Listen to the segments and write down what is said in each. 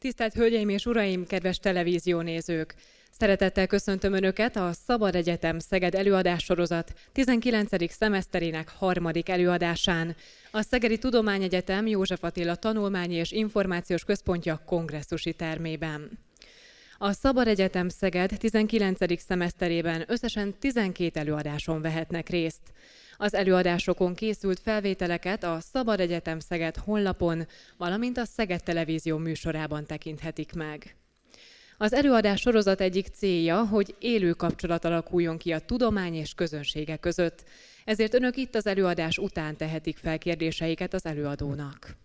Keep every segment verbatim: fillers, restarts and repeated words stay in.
Tisztelt Hölgyeim és Uraim, kedves televíziónézők! Szeretettel köszöntöm Önöket a Szabad Egyetem Szeged előadássorozat tizenkilencedik szemeszterének harmadik előadásán. A Szegedi Tudományegyetem József Attila Tanulmányi és Információs Központja kongresszusi termében. A Szabad Egyetem Szeged tizenkilencedik szemeszterében összesen tizenkét előadáson vehetnek részt. Az előadásokon készült felvételeket a Szabad Egyetem Szeged honlapon, valamint a Szeged Televízió műsorában tekinthetik meg. Az előadás sorozat egyik célja, hogy élő kapcsolat alakuljon ki a tudomány és közönsége között. Ezért Önök itt az előadás után tehetik fel kérdéseiket az előadónak.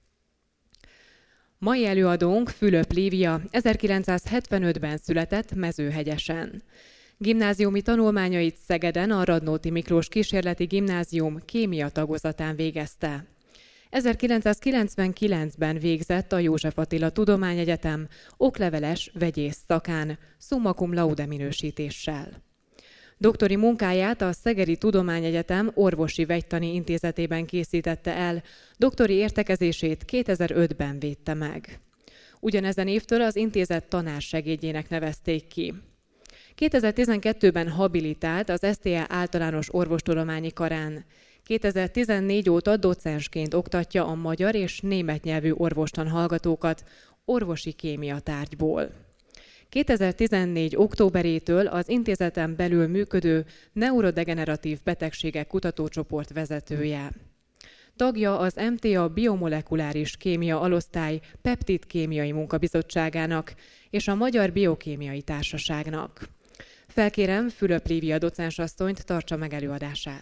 Mai előadónk Fülöp Lívia ezerkilencszázhetvenötben született Mezőhegyesen. Gimnáziumi tanulmányait Szegeden a Radnóti Miklós Kísérleti Gimnázium kémia tagozatán végezte. ezerkilencszázkilencvenkilencben végzett a József Attila Tudományegyetem okleveles vegyész szakán, summa cum laude minősítéssel. Doktori munkáját a Szegedi Tudományegyetem Orvosi Vegytani Intézetében készítette el, doktori értekezését kétezer-ötben védte meg. Ugyanezen évtől az intézet tanársegédjének nevezték ki. kétezer-tizenkettőben habilitált az es té e Általános Orvostudományi Karán. kétezer-tizennégy óta docensként oktatja a magyar és német nyelvű orvostan hallgatókat orvosi kémia tárgyból. kétezer-tizennégy októberétől az intézeten belül működő neurodegeneratív betegségek kutatócsoport vezetője. Tagja az em té á Biomolekuláris Kémia Alosztály Peptid Kémiai Munkabizottságának és a Magyar Biokémiai Társaságnak. Felkérem Fülöp Lívia docensasszonyt, tartsa meg előadását.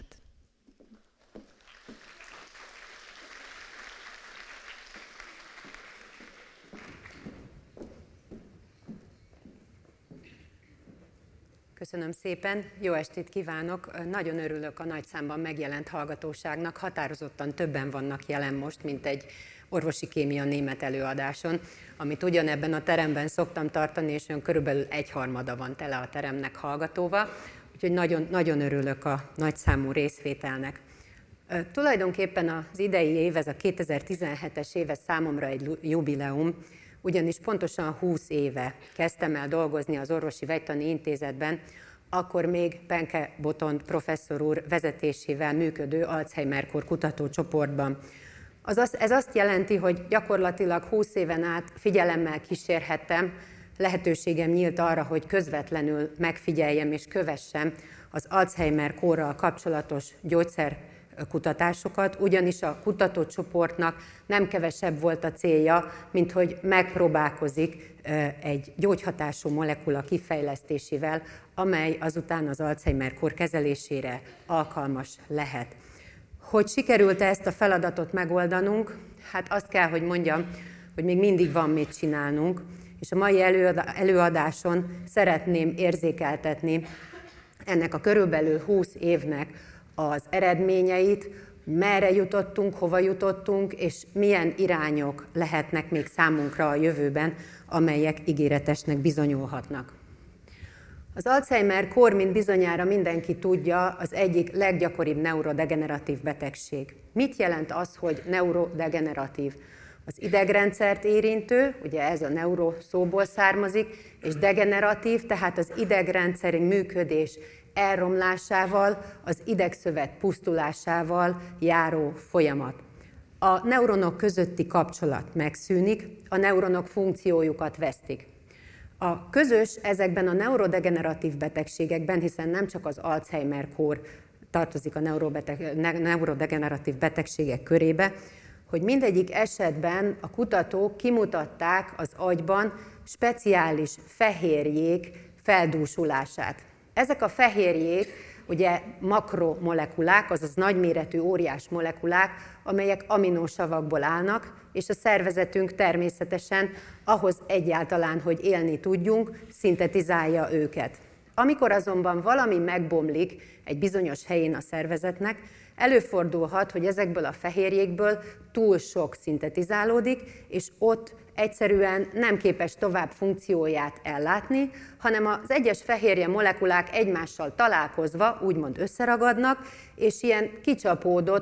Köszönöm szépen, jó estét kívánok! Nagyon örülök a nagy számban megjelent hallgatóságnak, határozottan többen vannak jelen most, mint egy orvosi kémia német előadáson, amit ugyanebben a teremben szoktam tartani, és olyan körülbelül egyharmada van tele a teremnek hallgatóval, úgyhogy nagyon, nagyon örülök a nagyszámú részvételnek. E, tulajdonképpen az idei év, ez a kétezer-tizenhetes éve számomra egy jubileum, ugyanis pontosan húsz éve kezdtem el dolgozni az Orvosi Vegytani Intézetben, akkor még Penke Botond professzor úr vezetésével működő Alzheimer-kór kutatócsoportban. Azaz, ez azt jelenti, hogy gyakorlatilag húsz éven át figyelemmel kísérhettem, lehetőségem nyílt arra, hogy közvetlenül megfigyeljem és kövessem az Alzheimer-kórral kapcsolatos gyógyszer kutatásokat, ugyanis a kutatócsoportnak nem kevesebb volt a célja, mint hogy megpróbálkozik egy gyógyhatású molekula kifejlesztésével, amely azután az Alzheimer-kór kezelésére alkalmas lehet. Hogy sikerült-e ezt a feladatot megoldanunk? Hát azt kell, hogy mondjam, hogy még mindig van mit csinálnunk, és a mai előadáson szeretném érzékeltetni ennek a körülbelül húsz évnek az eredményeit, merre jutottunk, hova jutottunk, és milyen irányok lehetnek még számunkra a jövőben, amelyek ígéretesnek bizonyulhatnak. Az Alzheimer-kór, mint bizonyára mindenki tudja, az egyik leggyakoribb neurodegeneratív betegség. Mit jelent az, hogy neurodegeneratív? Az idegrendszert érintő, ugye ez a neuro szóból származik, és degeneratív, tehát az idegrendszeri működés elromlásával, az idegszövet pusztulásával járó folyamat. A neuronok közötti kapcsolat megszűnik, a neuronok funkciójukat vesztik. A közös ezekben a neurodegeneratív betegségekben, hiszen nem csak az Alzheimer-kór tartozik a neurodegeneratív betegségek körébe, hogy mindegyik esetben a kutatók kimutatták az agyban speciális fehérjék feldúsulását. Ezek a fehérjék ugye makromolekulák, azaz nagyméretű óriás molekulák, amelyek aminósavakból állnak, és a szervezetünk természetesen ahhoz egyáltalán, hogy élni tudjunk, szintetizálja őket. Amikor azonban valami megbomlik egy bizonyos helyén a szervezetnek, előfordulhat, hogy ezekből a fehérjékből túl sok szintetizálódik, és ott egyszerűen nem képes tovább funkcióját ellátni, hanem az egyes fehérje molekulák egymással találkozva úgymond összeragadnak, és ilyen kicsapódott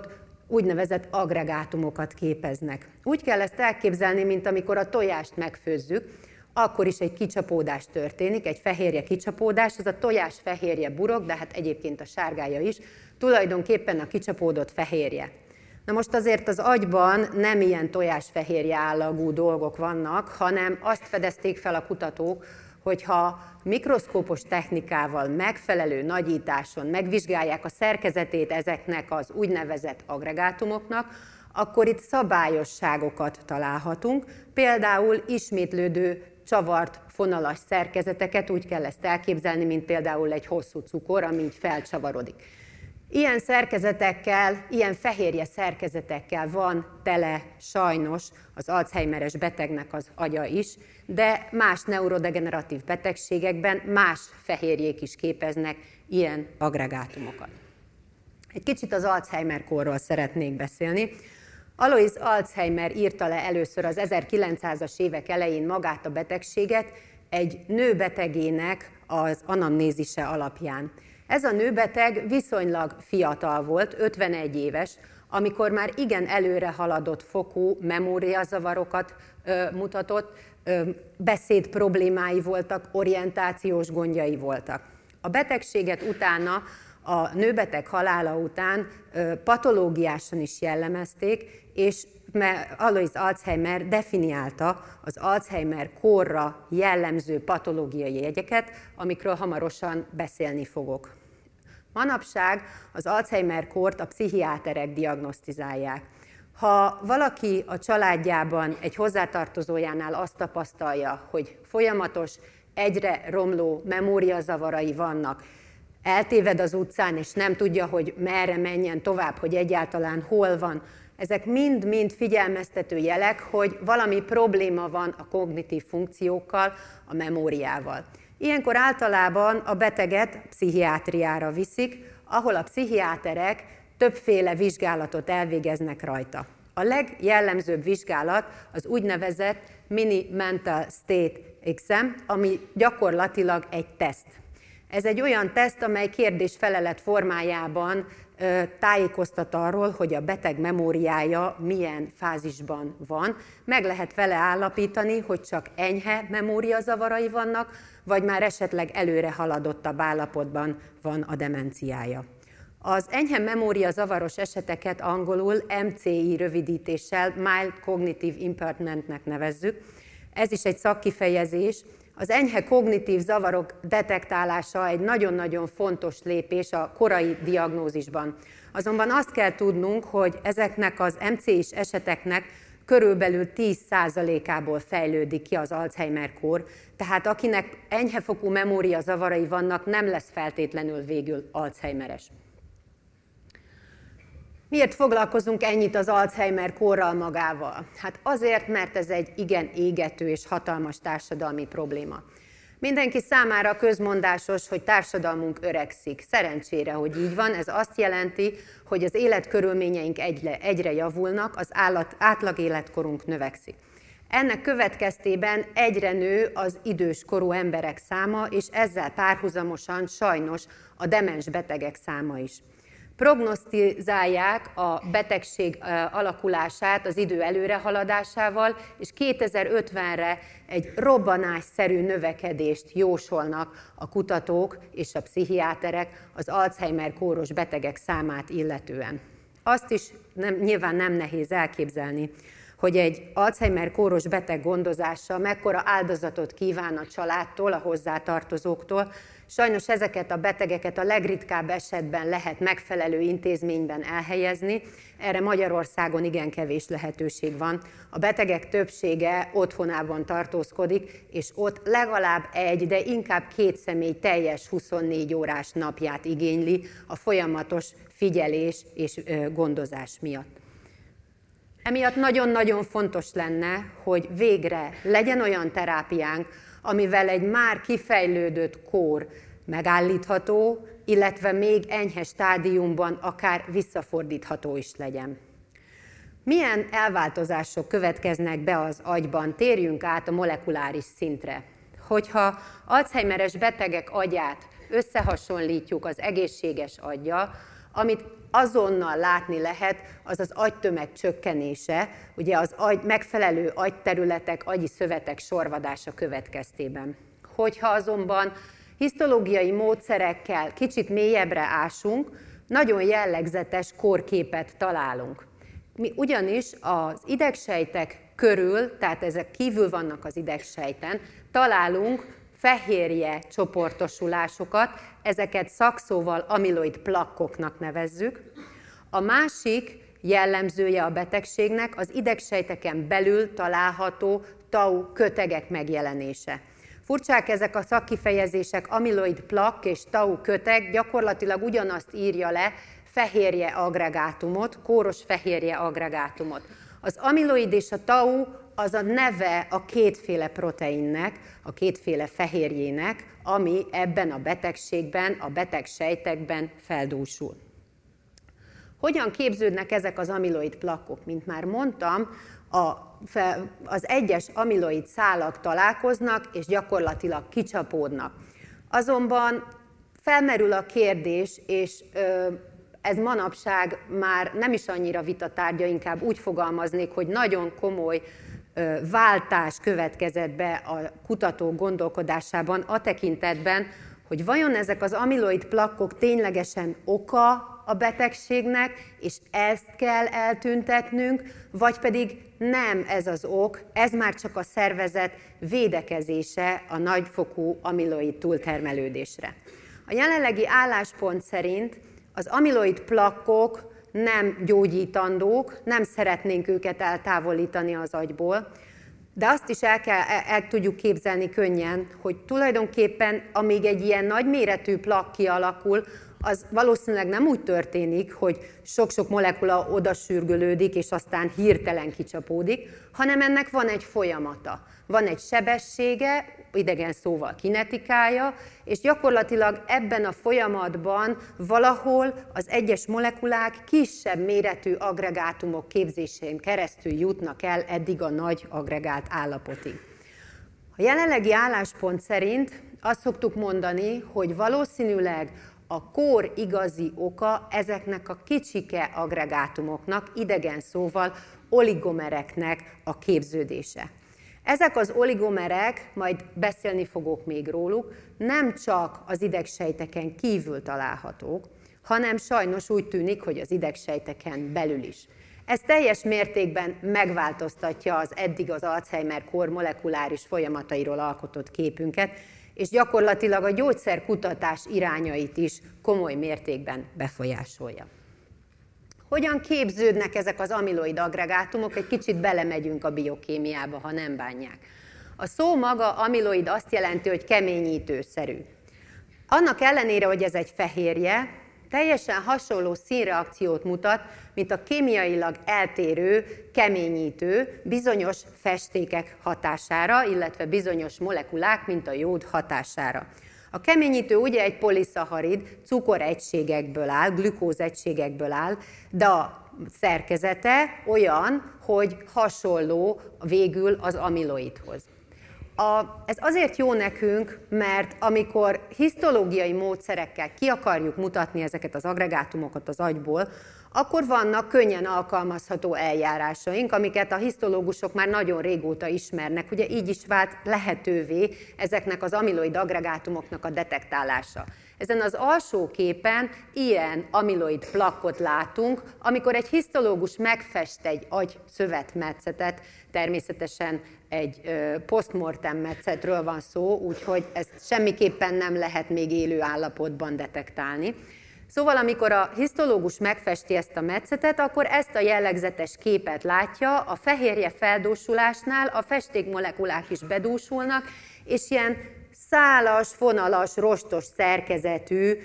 úgynevezett agregátumokat képeznek. Úgy kell ezt elképzelni, mint amikor a tojást megfőzzük, akkor is egy kicsapódás történik, egy fehérje kicsapódás, ez a tojás fehérje burok, de hát egyébként a sárgája is, tulajdonképpen a kicsapódott fehérje. Na most azért az agyban nem ilyen tojásfehérje állagú dolgok vannak, hanem azt fedezték fel a kutatók, hogyha mikroszkópos technikával, megfelelő nagyításon megvizsgálják a szerkezetét ezeknek az úgynevezett agregátumoknak, akkor itt szabályosságokat találhatunk, például ismétlődő csavart fonalas szerkezeteket, úgy kell ezt elképzelni, mint például egy hosszú cukor, ami így felcsavarodik. Ilyen szerkezetekkel, ilyen fehérje szerkezetekkel van tele sajnos az Alzheimeres betegnek az agya is, de más neurodegeneratív betegségekben más fehérjék is képeznek ilyen agregátumokat. Egy kicsit az Alzheimer-korról szeretnék beszélni. Alois Alzheimer írta le először az ezerkilencszázas évek elején magát a betegséget egy nő betegének az anamnézise alapján. Ez a nőbeteg viszonylag fiatal volt, ötvenegy éves, amikor már igen előre haladott fokú memóriazavarokat ö, mutatott, ö, beszéd problémái voltak, orientációs gondjai voltak. A betegséget utána, a nőbeteg halála után ö, patológiásan is jellemezték, és Alois Alzheimer definiálta az Alzheimer korra jellemző patológiai jegyeket, amikről hamarosan beszélni fogok. Manapság az Alzheimer-kort a pszichiáterek diagnosztizálják. Ha valaki a családjában egy hozzátartozójánál azt tapasztalja, hogy folyamatos, egyre romló memóriazavarai vannak, eltéved az utcán, és nem tudja, hogy merre menjen tovább, hogy egyáltalán hol van, ezek mind-mind figyelmeztető jelek, hogy valami probléma van a kognitív funkciókkal, a memóriával. Ilyenkor általában a beteget pszichiátriára viszik, ahol a pszichiáterek többféle vizsgálatot elvégeznek rajta. A legjellemzőbb vizsgálat az úgynevezett Mini Mental State Exam, ami gyakorlatilag egy teszt. Ez egy olyan teszt, amely kérdés-felelet formájában ö, tájékoztat arról, hogy a beteg memóriája milyen fázisban van. Meg lehet vele állapítani, hogy csak enyhe memóriazavarai vannak, vagy már esetleg előre haladottabb állapotban van a demenciája. Az enyhe memóriazavaros eseteket angolul em cé i rövidítéssel Mild Cognitive Impairmentnek nevezzük. Ez is egy szakkifejezés. Az enyhe kognitív zavarok detektálása egy nagyon-nagyon fontos lépés a korai diagnózisban. Azonban azt kell tudnunk, hogy ezeknek az em cé is eseteknek körülbelül tíz százalékából fejlődik ki az Alzheimer-kór, tehát akinek enyhefokú memóriazavarai vannak, nem lesz feltétlenül végül Alzheimeres. Miért foglalkozunk ennyit az Alzheimer-kórral magával? Hát azért, mert ez egy igen égető és hatalmas társadalmi probléma. Mindenki számára közmondásos, hogy társadalmunk öregszik. Szerencsére, hogy így van, ez azt jelenti, hogy az életkörülményeink egyre, egyre javulnak, az állat, átlag életkorunk növekszik. Ennek következtében egyre nő az időskorú emberek száma, és ezzel párhuzamosan sajnos a demens betegek száma is. Prognosztizálják a betegség alakulását az idő előrehaladásával, és kétezer-ötvenre egy robbanásszerű növekedést jósolnak a kutatók és a pszichiáterek az Alzheimer-kóros betegek számát illetően. Azt is nem, nyilván nem nehéz elképzelni, hogy egy Alzheimer-kóros beteg gondozása mekkora áldozatot kíván a családtól, a hozzátartozóktól. Sajnos ezeket a betegeket a legritkább esetben lehet megfelelő intézményben elhelyezni. Erre Magyarországon igen kevés lehetőség van. A betegek többsége otthonában tartózkodik, és ott legalább egy, de inkább két személy teljes huszonnégy órás napját igényli a folyamatos figyelés és gondozás miatt. Emiatt nagyon-nagyon fontos lenne, hogy végre legyen olyan terápiánk, amivel egy már kifejlődött kór megállítható, illetve még enyhe stádiumban akár visszafordítható is legyen. Milyen elváltozások következnek be az agyban? Térjünk át a molekuláris szintre. Hogyha Alzheimeres betegek agyát összehasonlítjuk az egészséges aggyal, amit azonnal látni lehet, az az agytömeg csökkenése, ugye az agy, megfelelő agyterületek, agyi szövetek sorvadása következtében. Hogyha azonban hisztológiai módszerekkel kicsit mélyebbre ásunk, nagyon jellegzetes kórképet találunk. Mi ugyanis az idegsejtek körül, tehát ezek kívül vannak az idegsejten, találunk fehérje csoportosulásokat, ezeket szakszóval amiloid plakkoknak nevezzük. A másik jellemzője a betegségnek az idegsejteken belül található tau kötegek megjelenése. Furcsák ezek a szakkifejezések, amiloid plakk és tau köteg gyakorlatilag ugyanazt írja le, fehérje aggregátumot, kóros fehérje aggregátumot. Az amiloid és a tau az a neve a kétféle proteinnek, a kétféle fehérjének, ami ebben a betegségben, a betegsejtekben feldúsul. Hogyan képződnek ezek az amiloid plakkok? Mint már mondtam, a, az egyes amiloid szálak találkoznak, és gyakorlatilag kicsapódnak. Azonban felmerül a kérdés, és ö, ez manapság már nem is annyira vitatárgya, inkább úgy fogalmaznék, hogy nagyon komoly ö, váltás következett be a kutatók gondolkodásában a tekintetben, hogy vajon ezek az amiloid plakkok ténylegesen oka a betegségnek, és ezt kell eltüntetnünk, vagy pedig nem ez az ok, ez már csak a szervezet védekezése a nagyfokú amiloid túltermelődésre. A jelenlegi álláspont szerint az amiloid plakkok nem gyógyítandók, nem szeretnénk őket eltávolítani az agyból, de azt is el, kell, el, el tudjuk képzelni könnyen, hogy tulajdonképpen amíg egy ilyen nagyméretű plakk kialakul, az valószínűleg nem úgy történik, hogy sok-sok molekula odasürgölődik, és aztán hirtelen kicsapódik, hanem ennek van egy folyamata. Van egy sebessége, idegen szóval kinetikája, és gyakorlatilag ebben a folyamatban valahol az egyes molekulák kisebb méretű aggregátumok képzésén keresztül jutnak el eddig a nagy aggregált állapotig. A jelenlegi álláspont szerint azt szoktuk mondani, hogy valószínűleg a kór igazi oka ezeknek a kicsike aggregátumoknak, idegen szóval oligomereknek a képződése. Ezek az oligomerek, majd beszélni fogok még róluk, nem csak az idegsejteken kívül találhatók, hanem sajnos úgy tűnik, hogy az idegsejteken belül is. Ez teljes mértékben megváltoztatja az eddig az Alzheimer-kór molekuláris folyamatairól alkotott képünket, és gyakorlatilag a gyógyszerkutatás irányait is komoly mértékben befolyásolja. Hogyan képződnek ezek az amiloid aggregátumok? Egy kicsit belemegyünk a biokémiába, ha nem bánják. A szó maga amiloid azt jelenti, hogy keményítőszerű. Annak ellenére, hogy ez egy fehérje, teljesen hasonló színreakciót mutat, mint a kémiailag eltérő, keményítő bizonyos festékek hatására, illetve bizonyos molekulák, mint a jód hatására. A keményítő ugye egy poliszacharid, cukoregységekből áll, glükózegységekből áll, de a szerkezete olyan, hogy hasonló végül az amiloidhoz. A, ez azért jó nekünk, mert amikor hisztológiai módszerekkel ki akarjuk mutatni ezeket az aggregátumokat az agyból, akkor vannak könnyen alkalmazható eljárásaink, amiket a hisztológusok már nagyon régóta ismernek. Ugye így is vált lehetővé ezeknek az amiloid aggregátumoknak a detektálása. Ezen az alsó képen ilyen amiloid plakkot látunk, amikor egy hisztológus megfest egy agyszövetmetszetet, természetesen egy postmortem metszetről van szó, úgyhogy ezt semmiképpen nem lehet még élő állapotban detektálni. Szóval, amikor a hisztológus megfesti ezt a metszetet, akkor ezt a jellegzetes képet látja, a fehérje feldúsulásnál a festékmolekulák is bedúsulnak, és ilyen szálas, fonalas, rostos szerkezetű,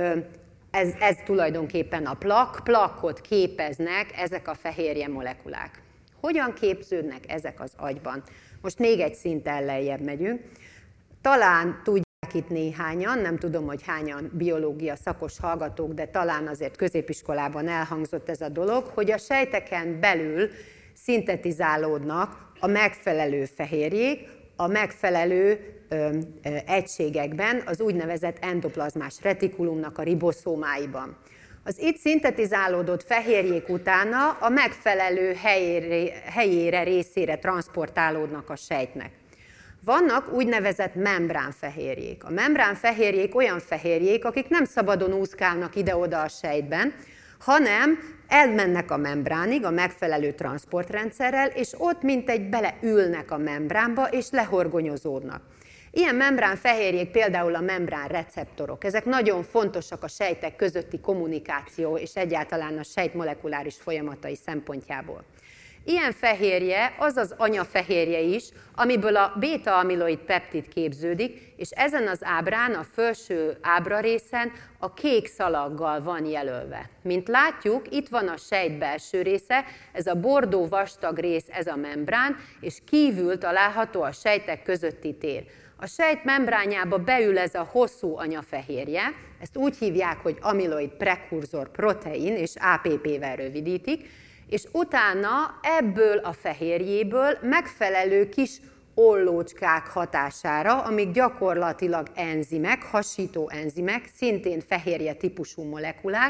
ez, ez tulajdonképpen a plakk, plakkot képeznek ezek a fehérje molekulák. Hogyan képződnek ezek az agyban? Most még egy szinten lejjebb megyünk. Talán tudják itt néhányan, nem tudom, hogy hányan biológia szakos hallgatók, de talán azért középiskolában elhangzott ez a dolog, hogy a sejteken belül szintetizálódnak a megfelelő fehérjék, a megfelelő ö, ö, egységekben, az úgynevezett endoplazmás retikulumnak a riboszómáiban. Az itt szintetizálódott fehérjék utána a megfelelő helyére, helyére, részére transzportálódnak a sejtnek. Vannak úgynevezett membránfehérjék. A membránfehérjék olyan fehérjék, akik nem szabadon úszkálnak ide-oda a sejtben, hanem elmennek a membránig a megfelelő transzportrendszerrel, és ott mintegy beleülnek a membránba, és lehorgonyozódnak. Ilyen membránfehérjék például a membránreceptorok. Ezek nagyon fontosak a sejtek közötti kommunikáció és egyáltalán a sejt molekuláris folyamatai szempontjából. Ilyen fehérje az az anyafehérje is, amiből a béta-amiloid peptid képződik, és ezen az ábrán, a felső ábrarészen a kék szalaggal van jelölve. Mint látjuk, itt van a sejt belső része, ez a bordó vastag rész, ez a membrán, és kívül található a sejtek közötti tér. A sejt membránjába beül ez a hosszú anyafehérje, ezt úgy hívják, hogy amiloid prekurzor protein, és á pé pé-vel rövidítik, és utána ebből a fehérjéből megfelelő kis ollócskák hatására, amik gyakorlatilag enzimek, hasító enzimek, szintén fehérje típusú molekulák,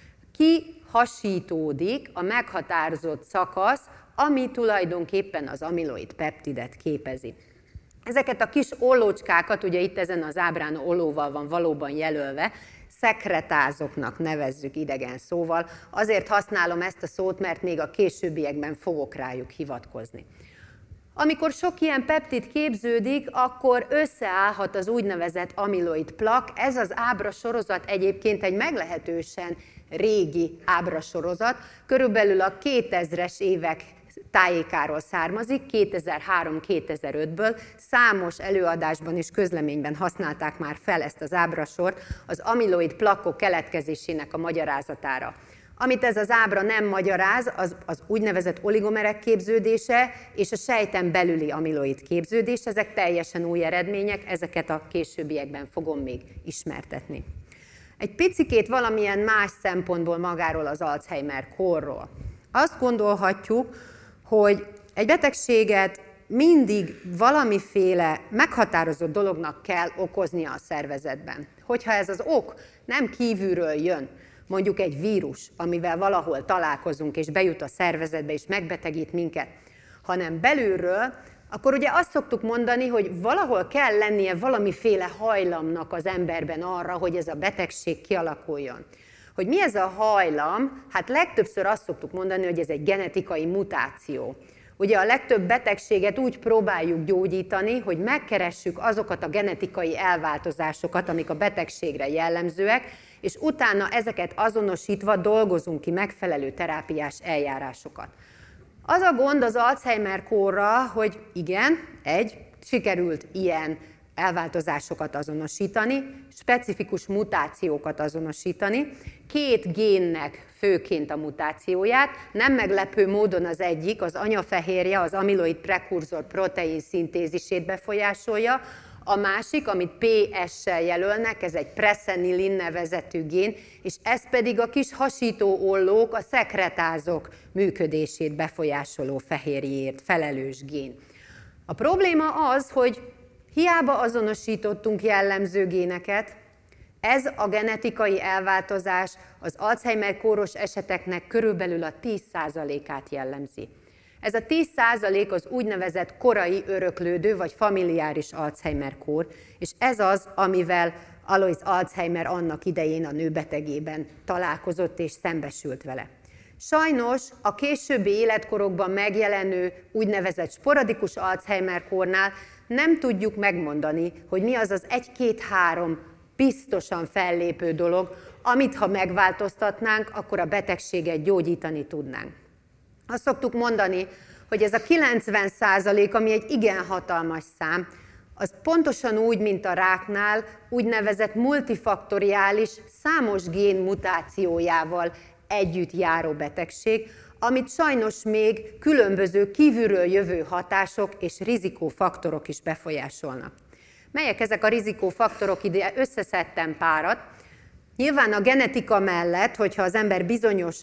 kihasítódik a meghatározott szakasz, ami tulajdonképpen az amiloid peptidet képezi. Ezeket a kis ollócskákat, ugye itt ezen az ábrán ollóval van valóban jelölve, szekretázoknak nevezzük idegen szóval. Azért használom ezt a szót, mert még a későbbiekben fogok rájuk hivatkozni. Amikor sok ilyen peptid képződik, akkor összeállhat az úgynevezett amiloid plak. Ez az ábrasorozat egyébként egy meglehetősen régi ábrasorozat, körülbelül a kétezres évek tájékáról származik, kétezer-három-kétezer-ötből. Számos előadásban és közleményben használták már fel ezt az ábrasort az amiloid plakkok keletkezésének a magyarázatára. Amit ez az ábra nem magyaráz, az, az úgynevezett oligomerek képződése és a sejten belüli amiloid képződés. Ezek teljesen új eredmények, ezeket a későbbiekben fogom még ismertetni. Egy picikét valamilyen más szempontból magáról az Alzheimer-kórról. Azt gondolhatjuk, hogy egy betegséget mindig valamiféle meghatározott dolognak kell okoznia a szervezetben. Hogyha ez az ok nem kívülről jön, mondjuk egy vírus, amivel valahol találkozunk, és bejut a szervezetbe, és megbetegít minket, hanem belülről, akkor ugye azt szoktuk mondani, hogy valahol kell lennie valamiféle hajlamnak az emberben arra, hogy ez a betegség kialakuljon. Hogy mi ez a hajlam? Hát legtöbbször azt szoktuk mondani, hogy ez egy genetikai mutáció. Ugye a legtöbb betegséget úgy próbáljuk gyógyítani, hogy megkeressük azokat a genetikai elváltozásokat, amik a betegségre jellemzőek, és utána ezeket azonosítva dolgozunk ki megfelelő terápiás eljárásokat. Az a gond az Alzheimer-kórra, hogy igen, egy, sikerült ilyen elváltozásokat azonosítani, specifikus mutációkat azonosítani, két génnek főként a mutációját, nem meglepő módon az egyik, az anyafehérje, az amiloid prekurzor protein szintézisét befolyásolja, a másik, amit pé es-sel jelölnek, ez egy presenilin nevezetű gén, és ez pedig a kis hasító ollók, a szekretázok működését befolyásoló fehérjéért felelős gén. A probléma az, hogy hiába azonosítottunk jellemző géneket, ez a genetikai elváltozás az Alzheimer-kóros eseteknek körülbelül a tíz százalékát jellemzi. Ez a tíz százalék az úgynevezett korai öröklődő vagy familiáris Alzheimer-kór, és ez az, amivel Alois Alzheimer annak idején a nőbetegében találkozott és szembesült vele. Sajnos a későbbi életkorokban megjelenő úgynevezett sporadikus Alzheimer-kórnál nem tudjuk megmondani, hogy mi az az egy-két-három biztosan fellépő dolog, amit ha megváltoztatnánk, akkor a betegséget gyógyítani tudnánk. Azt szoktuk mondani, hogy ez a kilencven százalék, ami egy igen hatalmas szám, az pontosan úgy, mint a ráknál, úgynevezett multifaktoriális, számos gén mutációjával együtt járó betegség, amit sajnos még különböző kívülről jövő hatások és rizikófaktorok is befolyásolnak. Melyek ezek a rizikófaktorok? Ide összeszedtem párat. Nyilván a genetika mellett, hogyha az ember bizonyos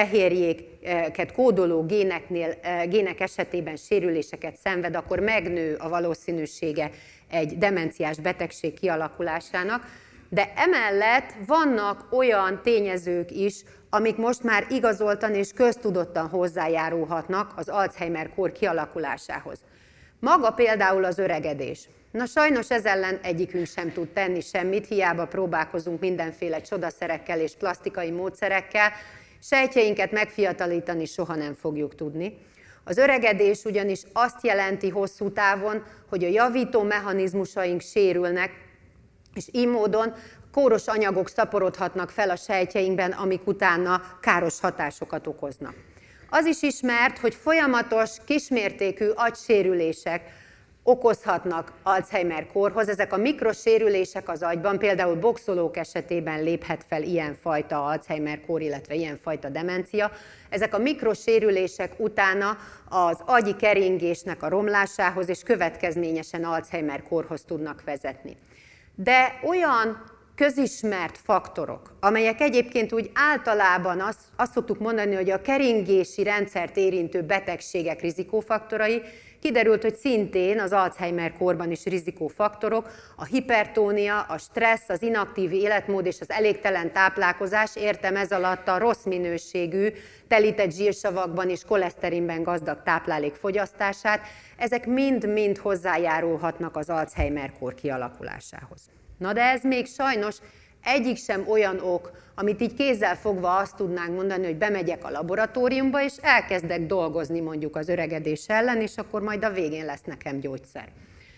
fehérjéket kódoló géneknél, gének esetében sérüléseket szenved, akkor megnő a valószínűsége egy demenciás betegség kialakulásának. de emellett vannak olyan tényezők is, amik most már igazoltan és köztudottan hozzájárulhatnak az Alzheimer-kór kialakulásához. Maga például az öregedés. Na sajnos ez ellen egyikünk sem tud tenni semmit, hiába próbálkozunk mindenféle csodaszerekkel és plastikai módszerekkel, sejtjeinket megfiatalítani soha nem fogjuk tudni. Az öregedés ugyanis azt jelenti hosszú távon, hogy a javító mechanizmusaink sérülnek, és így módon kóros anyagok szaporodhatnak fel a sejtjeinkben, amik utána káros hatásokat okoznak. Az is ismert, hogy folyamatos, kismértékű agysérülések okozhatnak Alzheimer-kórhoz. Ezek a mikrosérülések az agyban, például boxolók esetében léphet fel ilyenfajta Alzheimer-kór, illetve ilyenfajta demencia. Ezek a mikrosérülések utána az agyi keringésnek a romlásához és következményesen Alzheimer-kórhoz tudnak vezetni. De olyan közismert faktorok, amelyek egyébként úgy általában azt, azt szoktuk mondani, hogy a keringési rendszert érintő betegségek rizikófaktorai, kiderült, hogy szintén az Alzheimer-kórban is rizikófaktorok, a hipertónia, a stressz, az inaktív életmód és az elégtelen táplálkozás, értem ez alatt a rossz minőségű, telített zsírsavakban és koleszterinben gazdag táplálék fogyasztását, ezek mind-mind hozzájárulhatnak az Alzheimer-kór kialakulásához. Na de ez még sajnos egyik sem olyan ok, amit így kézzel fogva azt tudnánk mondani, hogy bemegyek a laboratóriumba, és elkezdek dolgozni mondjuk az öregedés ellen, és akkor majd a végén lesz nekem gyógyszer.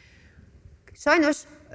Sajnos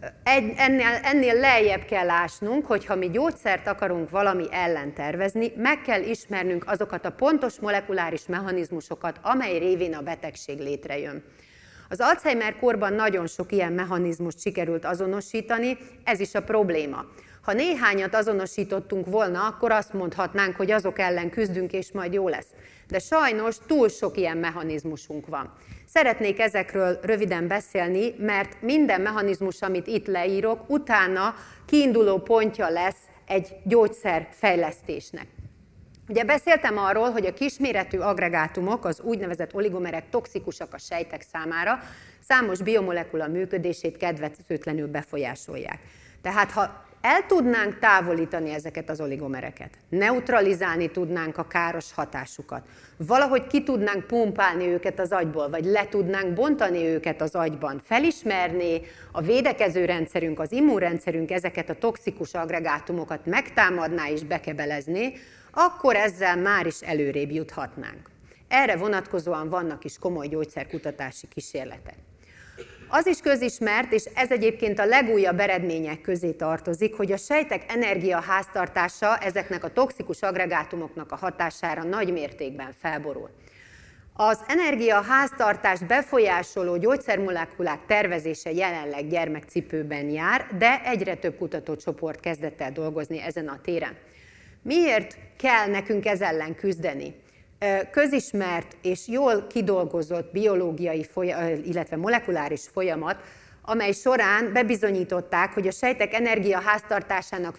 ennél, ennél lejjebb kell ásnunk, hogy ha mi gyógyszert akarunk valami ellen tervezni, meg kell ismernünk azokat a pontos molekuláris mechanizmusokat, amely révén a betegség létrejön. Az Alzheimer-kórban nagyon sok ilyen mechanizmust sikerült azonosítani, ez is a probléma. Ha néhányat azonosítottunk volna, akkor azt mondhatnánk, hogy azok ellen küzdünk, és majd jó lesz. De sajnos túl sok ilyen mechanizmusunk van. Szeretnék ezekről röviden beszélni, mert minden mechanizmus, amit itt leírok, utána kiinduló pontja lesz egy gyógyszer fejlesztésnek. Ugye beszéltem arról, hogy a kisméretű agregátumok, az úgynevezett oligomerek toxikusak a sejtek számára, számos biomolekula működését kedvezőtlenül befolyásolják. Tehát ha el tudnánk távolítani ezeket az oligomereket, neutralizálni tudnánk a káros hatásukat, valahogy ki tudnánk pumpálni őket az agyból, vagy le tudnánk bontani őket az agyban, felismerné a védekező rendszerünk, az immunrendszerünk ezeket a toxikus agregátumokat, megtámadná és bekebelezné, akkor ezzel már is előrébb juthatnánk. Erre vonatkozóan vannak is komoly gyógyszerkutatási kísérletek. Az is közismert, és ez egyébként a legújabb eredmények közé tartozik, hogy a sejtek energiaháztartása ezeknek a toxikus agregátumoknak a hatására nagy mértékben felborul. Az energiaháztartást befolyásoló gyógyszermolekulák tervezése jelenleg gyermekcipőben jár, de egyre több kutatócsoport kezdett el dolgozni ezen a téren. Miért kell nekünk ez ellen küzdeni? Közismert és jól kidolgozott biológiai, illetve molekuláris folyamat, amely során bebizonyították, hogy a sejtek energiaháztartásának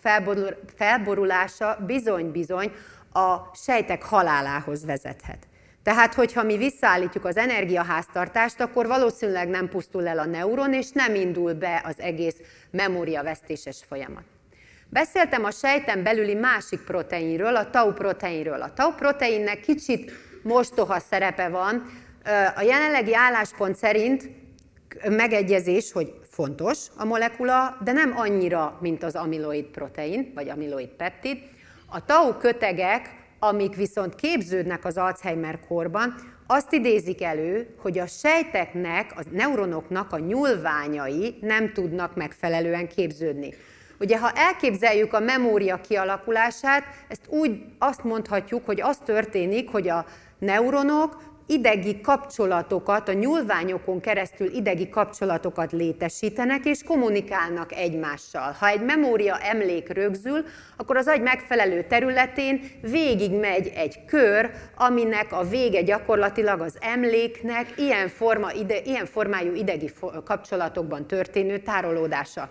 felborulása bizony-bizony a sejtek halálához vezethet. Tehát, hogyha mi visszaállítjuk az energiaháztartást, akkor valószínűleg nem pusztul el a neuron, és nem indul be az egész memóriavesztéses folyamat. Beszéltem a sejten belüli másik proteinről, a tau proteinről. A tau proteinnek kicsit mostoha szerepe van. A jelenlegi álláspont szerint megegyezés, hogy fontos a molekula, de nem annyira, mint az amiloid protein, vagy amiloid peptid. A tau kötegek, amik viszont képződnek az Alzheimer-kórban, azt idézik elő, hogy a sejteknek, a neuronoknak a nyúlványai nem tudnak megfelelően képződni. Ugye, ha elképzeljük a memória kialakulását, ezt úgy azt mondhatjuk, hogy az történik, hogy a neuronok idegi kapcsolatokat, a nyúlványokon keresztül idegi kapcsolatokat létesítenek és kommunikálnak egymással. Ha egy memória emlék rögzül, akkor az agy megfelelő területén végigmegy egy kör, aminek a vége gyakorlatilag az emléknek ilyen, forma, ide, ilyen formájú idegi kapcsolatokban történő tárolódása.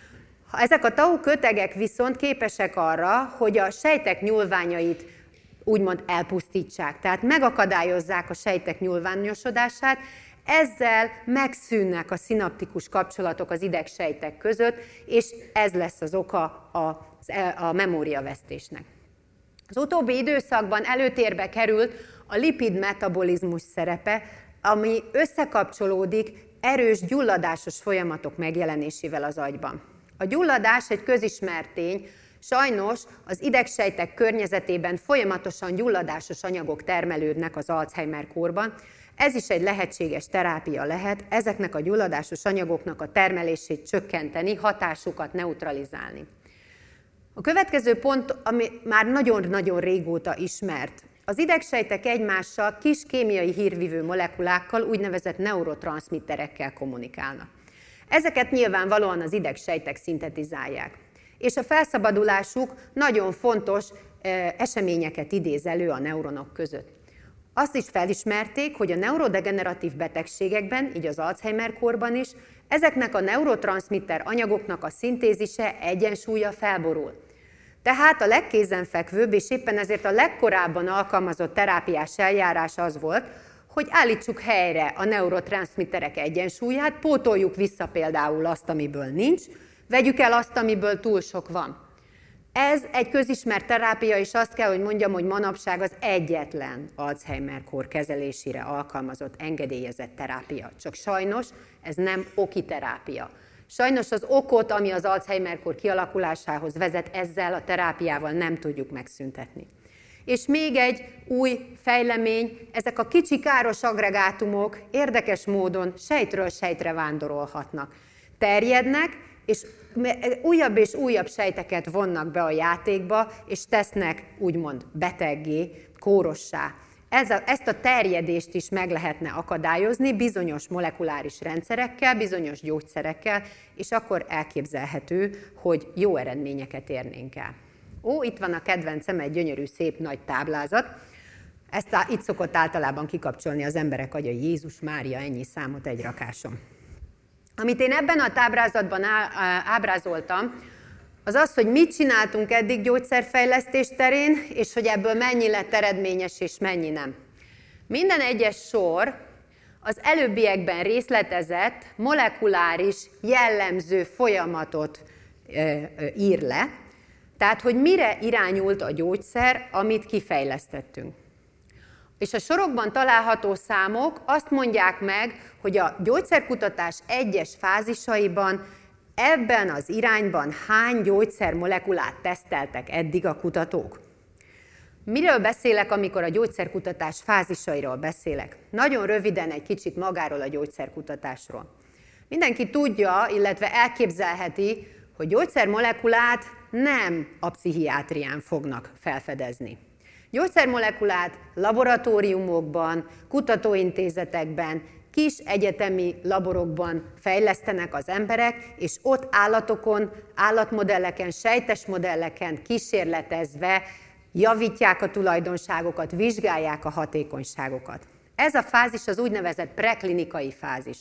Ezek a tau kötegek viszont képesek arra, hogy a sejtek nyúlványait úgymond elpusztítsák, tehát megakadályozzák a sejtek nyúlványosodását, Ezzel megszűnnek a szinaptikus kapcsolatok az idegsejtek között, és ez lesz az oka a, a memóriavesztésnek. Az utóbbi időszakban előtérbe került a lipid metabolizmus szerepe, ami összekapcsolódik erős gyulladásos folyamatok megjelenésével az agyban. A gyulladás egy közismert tény, sajnos az idegsejtek környezetében folyamatosan gyulladásos anyagok termelődnek az Alzheimer-kórban. Ez is egy lehetséges terápia lehet, ezeknek a gyulladásos anyagoknak a termelését csökkenteni, hatásukat neutralizálni. A következő pont, ami már nagyon-nagyon régóta ismert. Az idegsejtek egymással kis kémiai hírvívő molekulákkal, úgynevezett neurotranszmitterekkel kommunikálnak. Ezeket nyilvánvalóan az idegsejtek szintetizálják. És a felszabadulásuk nagyon fontos eseményeket idéz elő a neuronok között. Azt is felismerték, hogy a neurodegeneratív betegségekben, így az Alzheimer-kórban is, ezeknek a neurotranszmitter anyagoknak a szintézise, egyensúlya felborul. Tehát a legkézenfekvőbb, és éppen ezért a legkorábban alkalmazott terápiás eljárás az volt, hogy állítsuk helyre a neurotranszmitterek egyensúlyát, pótoljuk vissza például azt, amiből nincs, vegyük el azt, amiből túl sok van. Ez egy közismert terápia, és azt kell, hogy mondjam, hogy manapság az egyetlen Alzheimer-kór kezelésére alkalmazott, engedélyezett terápia. Csak sajnos ez nem oki terápia. Sajnos az okot, ami az Alzheimer-kór kialakulásához vezet, ezzel a terápiával nem tudjuk megszüntetni. És még egy új fejlemény, ezek a kicsi káros agregátumok érdekes módon sejtről sejtre vándorolhatnak. Terjednek, és újabb és újabb sejteket vonnak be a játékba, és tesznek úgymond beteggé, kórossá. Ez a, ezt a terjedést is meg lehetne akadályozni bizonyos molekuláris rendszerekkel, bizonyos gyógyszerekkel, és akkor elképzelhető, hogy jó eredményeket érnénk el. Ó, itt van a kedvencem, egy gyönyörű, szép, nagy táblázat. Ezt á, itt szokott általában kikapcsolni az emberek agya, Jézus Mária, ennyi számot egy rakáson. Amit én ebben a táblázatban ábrázoltam, az az, hogy mit csináltunk eddig gyógyszerfejlesztés terén, és hogy ebből mennyi lett eredményes, és mennyi nem. Minden egyes sor az előbbiekben részletezett, molekuláris, jellemző folyamatot ír le, tehát, hogy mire irányult a gyógyszer, amit kifejlesztettünk. És a sorokban található számok azt mondják meg, hogy a gyógyszerkutatás egyes fázisaiban ebben az irányban hány gyógyszermolekulát teszteltek eddig a kutatók. Miről beszélek, amikor a gyógyszerkutatás fázisairól beszélek? Nagyon röviden egy kicsit magáról a gyógyszerkutatásról. Mindenki tudja, illetve elképzelheti, hogy gyógyszermolekulát nem a pszichiátrián fognak felfedezni. Gyógyszermolekulát laboratóriumokban, kutatóintézetekben, kis egyetemi laborokban fejlesztenek az emberek, és ott állatokon, állatmodelleken, sejtes modelleken kísérletezve javítják a tulajdonságokat, vizsgálják a hatékonyságokat. Ez a fázis az úgynevezett preklinikai fázis.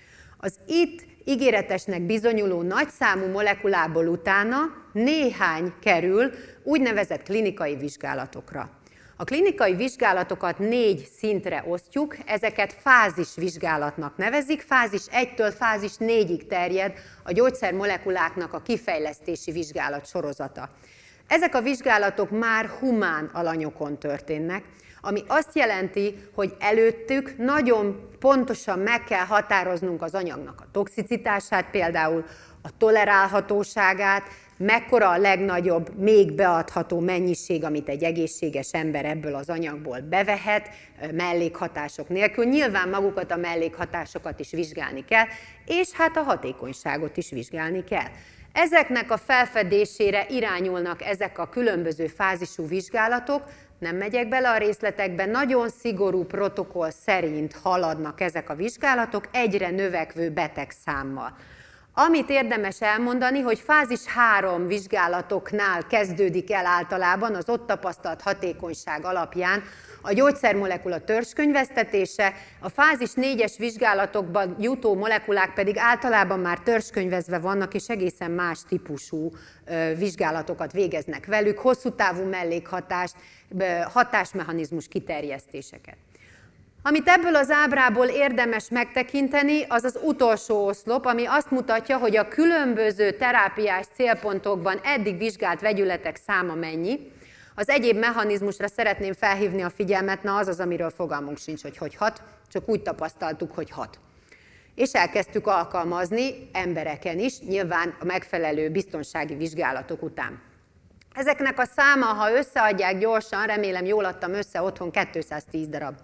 Az itt ígéretesnek bizonyuló nagyszámú molekulából utána néhány kerül úgynevezett klinikai vizsgálatokra. A klinikai vizsgálatokat négy szintre osztjuk, ezeket fázisvizsgálatnak nevezik, fázis egytől fázis négyig terjed a gyógyszermolekuláknak a kifejlesztési vizsgálat sorozata. Ezek a vizsgálatok már humán alanyokon történnek, ami azt jelenti, hogy előttük nagyon pontosan meg kell határoznunk az anyagnak a toxicitását, például a tolerálhatóságát, mekkora a legnagyobb, még beadható mennyiség, amit egy egészséges ember ebből az anyagból bevehet, mellékhatások nélkül. Nyilván magukat a mellékhatásokat is vizsgálni kell, és hát a hatékonyságot is vizsgálni kell. Ezeknek a felfedésére irányulnak ezek a különböző fázisú vizsgálatok, nem megyek bele a részletekbe, nagyon szigorú protokoll szerint haladnak ezek a vizsgálatok egyre növekvő betegszámmal. Amit érdemes elmondani, hogy fázis három vizsgálatoknál kezdődik el általában az ott tapasztalt hatékonyság alapján a gyógyszermolekula törzskönyveztetése, a fázis négyes vizsgálatokban jutó molekulák pedig általában már törzskönyvezve vannak, és egészen más típusú vizsgálatokat végeznek velük, hosszú távú mellékhatást, hatásmechanizmus kiterjesztéseket. Amit ebből az ábrából érdemes megtekinteni, az az utolsó oszlop, ami azt mutatja, hogy a különböző terápiás célpontokban eddig vizsgált vegyületek száma mennyi. Az egyéb mechanizmusra szeretném felhívni a figyelmet, na az az, amiről fogalmunk sincs, hogy hogy hat, csak úgy tapasztaltuk, hogy hat. És elkezdtük alkalmazni embereken is, nyilván a megfelelő biztonsági vizsgálatok után. Ezeknek a száma, ha összeadják gyorsan, remélem jól adtam össze otthon, kétszáztíz darab.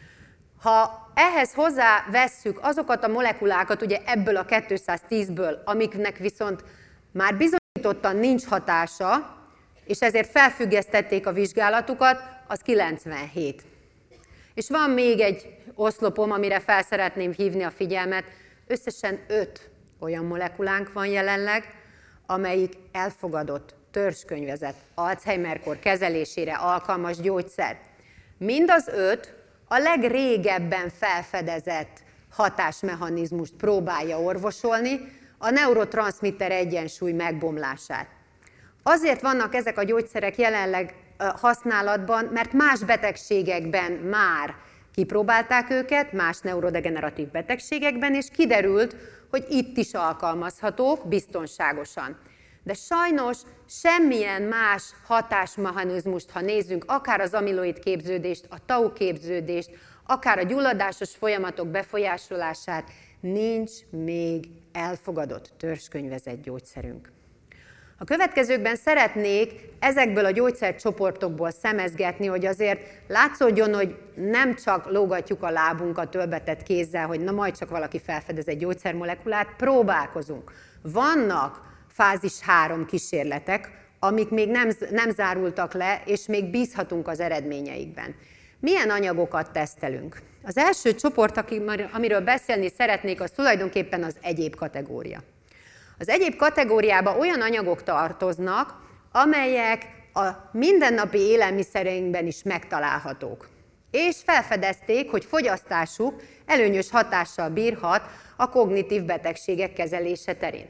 Ha ehhez hozzá vesszük azokat a molekulákat, ugye ebből a kétszáztízből, amiknek viszont már bizonyítottan nincs hatása, és ezért felfüggesztették a vizsgálatukat, az kilencvenhét. És van még egy oszlopom, amire fel szeretném hívni a figyelmet, összesen öt olyan molekulánk van jelenleg, amelyik elfogadott, törzskönyvezett Alzheimer-kór kezelésére alkalmas gyógyszer. Mind az öt a legrégebben felfedezett hatásmechanizmust próbálja orvosolni, a neurotranszmitter egyensúly megbomlását. Azért vannak ezek a gyógyszerek jelenleg használatban, mert más betegségekben már kipróbálták őket, más neurodegeneratív betegségekben, és kiderült, hogy itt is alkalmazhatók biztonságosan. De sajnos semmilyen más hatásmechanizmust, ha nézzünk, akár az amiloid képződést, a tau képződést, akár a gyulladásos folyamatok befolyásolását, nincs még elfogadott törzskönyvezett gyógyszerünk. A következőkben szeretnék ezekből a gyógyszercsoportokból szemezgetni, hogy azért látszódjon, hogy nem csak lógatjuk a lábunkat ölbetett kézzel, hogy na majd csak valaki felfedez egy gyógyszermolekulát, próbálkozunk. Vannak fázis három kísérletek, amik még nem, nem zárultak le, és még bízhatunk az eredményeikben. Milyen anyagokat tesztelünk? Az első csoport, amiről beszélni szeretnék, az tulajdonképpen az egyéb kategória. Az egyéb kategóriába olyan anyagok tartoznak, amelyek a mindennapi élelmiszereinkben is megtalálhatók. És felfedezték, hogy fogyasztásuk előnyös hatással bírhat a kognitív betegségek kezelése terén.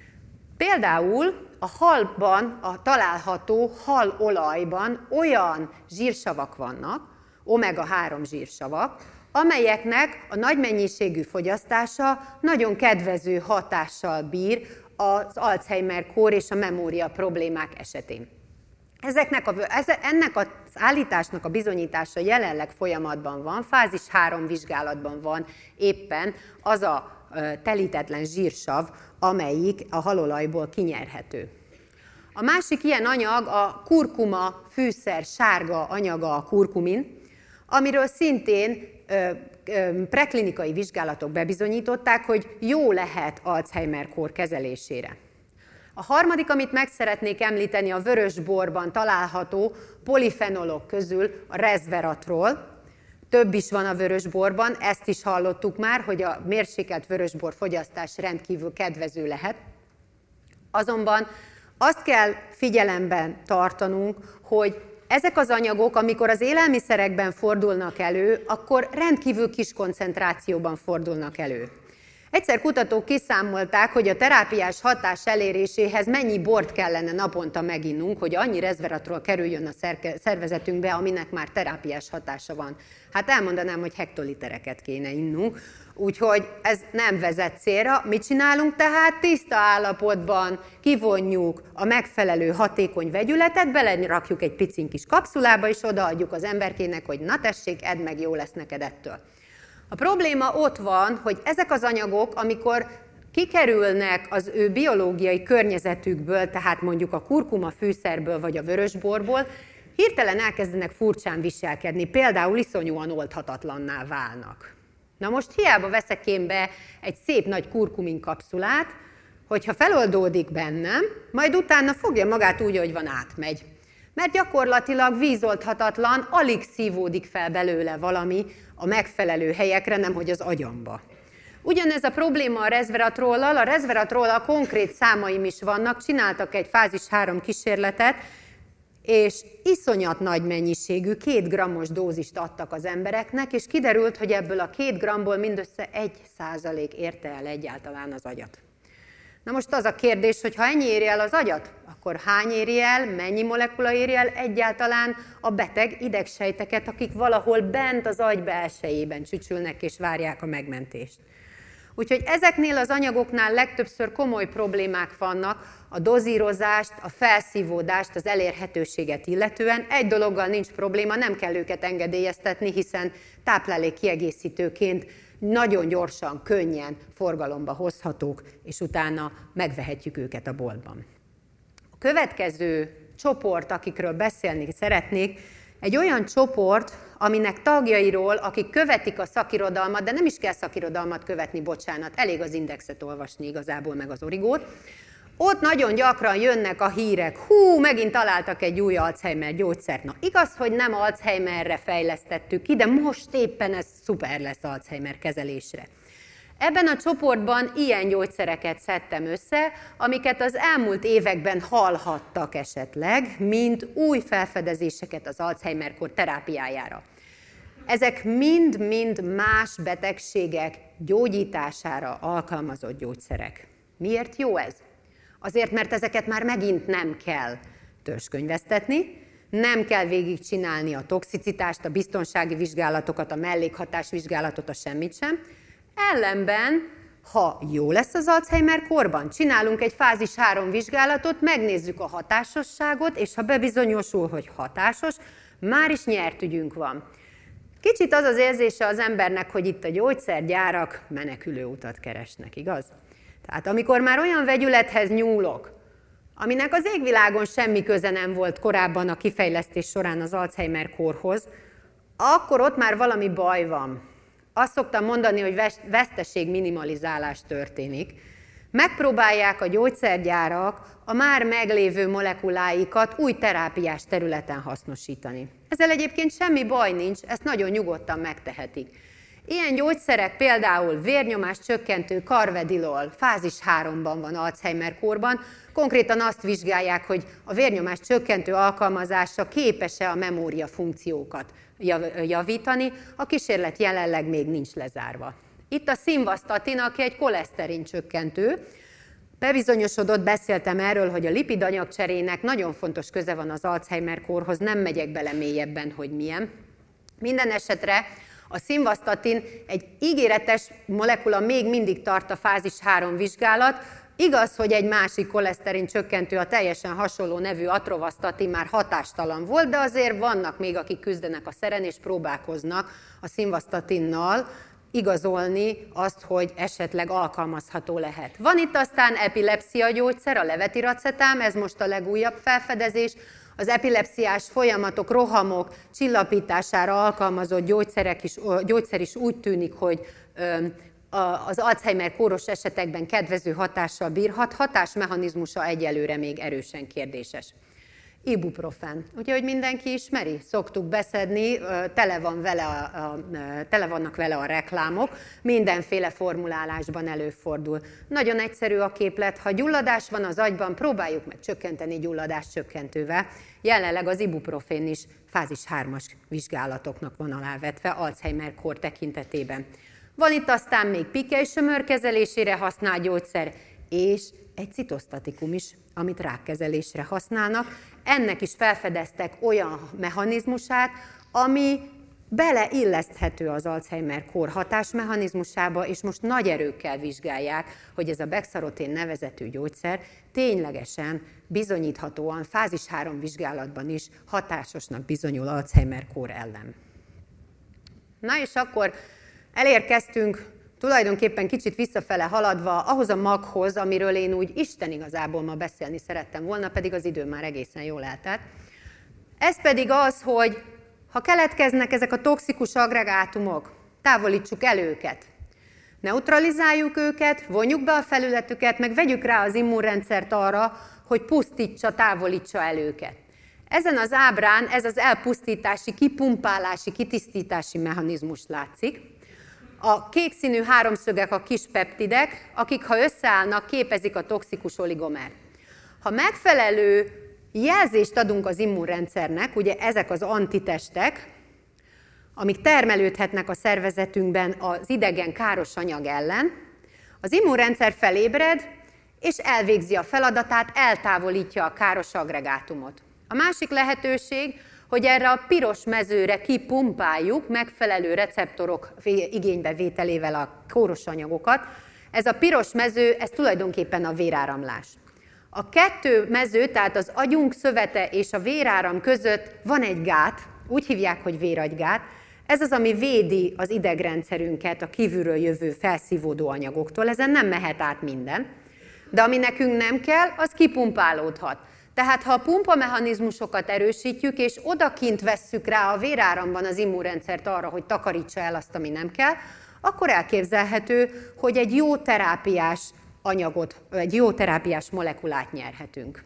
Például a halban, a található halolajban olyan zsírsavak vannak, omega három zsírsavak, amelyeknek a nagy mennyiségű fogyasztása nagyon kedvező hatással bír az Alzheimer-kór és a memória problémák esetén. Ezeknek a, ennek az állításnak a bizonyítása jelenleg folyamatban van, fázis három vizsgálatban van éppen az a telítetlen zsírsav, amelyik a halolajból kinyerhető. A másik ilyen anyag a kurkuma fűszer sárga anyaga, a kurkumin, amiről szintén preklinikai vizsgálatok bebizonyították, hogy jó lehet Alzheimer-kór kezelésére. A harmadik, amit meg szeretnék említeni, a vörösborban található polifenolok közül a resveratrol. Több is van a vörösborban, ezt is hallottuk már, hogy a mérsékelt vörösbor fogyasztás rendkívül kedvező lehet. Azonban azt kell figyelemben tartanunk, hogy ezek az anyagok, amikor az élelmiszerekben fordulnak elő, akkor rendkívül kis koncentrációban fordulnak elő. Egyszer kutatók kiszámolták, hogy a terápiás hatás eléréséhez mennyi bort kellene naponta meginnunk, hogy annyi resveratrol kerüljön a szervezetünkbe, aminek már terápiás hatása van. Hát elmondanám, hogy hektolitereket kéne innunk, úgyhogy ez nem vezet célra. Mit csinálunk tehát? Tiszta állapotban kivonjuk a megfelelő hatékony vegyületet, belerakjuk egy picin kis kapszulába, és odaadjuk az emberkének, hogy na tessék, edd meg, jó lesz neked ettől. A probléma ott van, hogy ezek az anyagok, amikor kikerülnek az ő biológiai környezetükből, tehát mondjuk a kurkuma fűszerből vagy a vörösborból, hirtelen elkezdenek furcsán viselkedni, például iszonyúan oldhatatlanná válnak. Na most hiába veszek én be egy szép nagy kurkumin kapszulát, hogyha feloldódik bennem, majd utána fogja magát úgy, hogy van, átmegy. Mert gyakorlatilag vízoldhatatlan, alig szívódik fel belőle valami a megfelelő helyekre, nemhogy az agyamba. Ugyanez a probléma a resveratrollal, a resveratrollal konkrét számaim is vannak, csináltak egy fázis három kísérletet, és iszonyat nagy mennyiségű, két grammos dózist adtak az embereknek, és kiderült, hogy ebből a két grammból mindössze egy százalék érte el egyáltalán az agyat. Na most az a kérdés, hogy ha ennyi éri el az agyat, akkor hány éri el, mennyi molekula éri el egyáltalán a beteg idegsejteket, akik valahol bent az agy belsejében csücsülnek és várják a megmentést. Úgyhogy ezeknél az anyagoknál legtöbbször komoly problémák vannak a dozírozást, a felszívódást, az elérhetőséget illetően. Egy dologgal nincs probléma, nem kell őket engedélyeztetni, hiszen táplálék kiegészítőként nagyon gyorsan, könnyen forgalomba hozhatók, és utána megvehetjük őket a boltban. A következő csoport, akikről beszélni szeretnék, egy olyan csoport, aminek tagjairól, akik követik a szakirodalmat, de nem is kell szakirodalmat követni, bocsánat, elég az Indexet olvasni igazából, meg az Origót. Ott nagyon gyakran jönnek a hírek, hú, megint találtak egy új Alzheimer gyógyszert. Na, igaz, hogy nem Alzheimerre fejlesztettük ki, de most éppen ez szuper lesz Alzheimer kezelésre. Ebben a csoportban ilyen gyógyszereket szedtem össze, amiket az elmúlt években hallhattak esetleg, mint új felfedezéseket az Alzheimer-kór terápiájára. Ezek mind-mind más betegségek gyógyítására alkalmazott gyógyszerek. Miért jó ez? Azért, mert ezeket már megint nem kell törzskönyvesztetni, nem kell végigcsinálni a toxicitást, a biztonsági vizsgálatokat, a mellékhatásvizsgálatot, a semmit sem. Ellenben, ha jó lesz az Alzheimer-kórban, csinálunk egy fázis három vizsgálatot, megnézzük a hatásosságot, és ha bebizonyosul, hogy hatásos, már is nyert ügyünk van. Kicsit az az érzése az embernek, hogy itt a gyógyszergyárak menekülő utat keresnek, igaz? Tehát amikor már olyan vegyülethez nyúlok, aminek az égvilágon semmi köze nem volt korábban a kifejlesztés során az Alzheimer-kórhoz, akkor ott már valami baj van. Azt szoktam mondani, hogy veszteségminimalizálás történik. Megpróbálják a gyógyszergyárak a már meglévő molekuláikat új terápiás területen hasznosítani. Ezzel egyébként semmi baj nincs, ezt nagyon nyugodtan megtehetik. Ilyen gyógyszerek például vérnyomás csökkentő Carvedilol fázis háromban van Alzheimer-kórban, konkrétan azt vizsgálják, hogy a vérnyomás csökkentő alkalmazása képes-e a memória funkciókat javítani, a kísérlet jelenleg még nincs lezárva. Itt a Simvastatin, aki egy koleszterin csökkentő, bebizonyosodott, beszéltem erről, hogy a lipidanyagcserének nagyon fontos köze van az Alzheimer-kórhoz, nem megyek bele mélyebben, hogy milyen. Minden esetre a Simvastatin egy ígéretes molekula, még mindig tart a fázis három vizsgálat. Igaz, hogy egy másik koleszterin csökkentő, a teljesen hasonló nevű atrovastatin már hatástalan volt, de azért vannak még, akik küzdenek a szeren és próbálkoznak a Simvastatinnal igazolni azt, hogy esetleg alkalmazható lehet. Van itt aztán epilepszia gyógyszer, a levetiracetam, ez most a legújabb felfedezés. Az epilepsziás folyamatok, rohamok csillapítására alkalmazott gyógyszerek is, gyógyszer is úgy tűnik, hogy az Alzheimer-kóros esetekben kedvező hatással bírhat, hatásmechanizmusa egyelőre még erősen kérdéses. Ibuprofen. Úgyhogy mindenki ismeri, szoktuk beszedni, tele, van vele a, a, tele vannak vele a reklámok, mindenféle formulálásban előfordul. Nagyon egyszerű a képlet, ha gyulladás van az agyban, próbáljuk meg csökkenteni gyulladás csökkentővel. Jelenleg az ibuprofén is fázis hármas vizsgálatoknak van alávetve Alzheimer-kór tekintetében. Van itt aztán még pikely-sömör kezelésére használt gyógyszer, és egy citosztatikum is, amit rákkezelésre használnak. Ennek is felfedeztek olyan mechanizmusát, ami beleilleszthető az Alzheimer-kór hatásmechanizmusába, és most nagy erőkkel vizsgálják, hogy ez a bexarotén nevezetű gyógyszer ténylegesen bizonyíthatóan fázis három vizsgálatban is hatásosnak bizonyul Alzheimer-kór ellen. Na és akkor elérkeztünk, tulajdonképpen kicsit visszafele haladva ahhoz a maghoz, amiről én úgy Isten igazából ma beszélni szerettem volna, pedig az idő már egészen jól eltelt. Ez pedig az, hogy ha keletkeznek ezek a toxikus agregátumok, távolítsuk el őket. Neutralizáljuk őket, vonjuk be a felületüket, meg vegyük rá az immunrendszert arra, hogy pusztítsa, távolítsa el őket. Ezen az ábrán ez az elpusztítási, kipumpálási, kitisztítási mechanizmus látszik. A kék színű háromszögek a kis peptidek, akik ha összeállnak, képezik a toxikus oligomert. Ha megfelelő jelzést adunk az immunrendszernek, ugye ezek az antitestek, amik termelődhetnek a szervezetünkben az idegen káros anyag ellen, az immunrendszer felébred, és elvégzi a feladatát, eltávolítja a káros agregátumot. A másik lehetőség, hogy erre a piros mezőre kipumpáljuk megfelelő receptorok igénybevételével a kóros anyagokat. Ez a piros mező, ez tulajdonképpen a véráramlás. A kettő mező, tehát az agyunk szövete és a véráram között van egy gát, úgy hívják, hogy véragygát. Ez az, ami védi az idegrendszerünket a kívülről jövő felszívódó anyagoktól, ezen nem mehet át minden. De ami nekünk nem kell, az kipumpálódhat. Tehát ha a pumpamechanizmusokat erősítjük, és odakint vesszük rá a véráramban az immunrendszert arra, hogy takarítsa el azt, ami nem kell, akkor elképzelhető, hogy egy jó terápiás anyagot, egy jó terápiás molekulát nyerhetünk.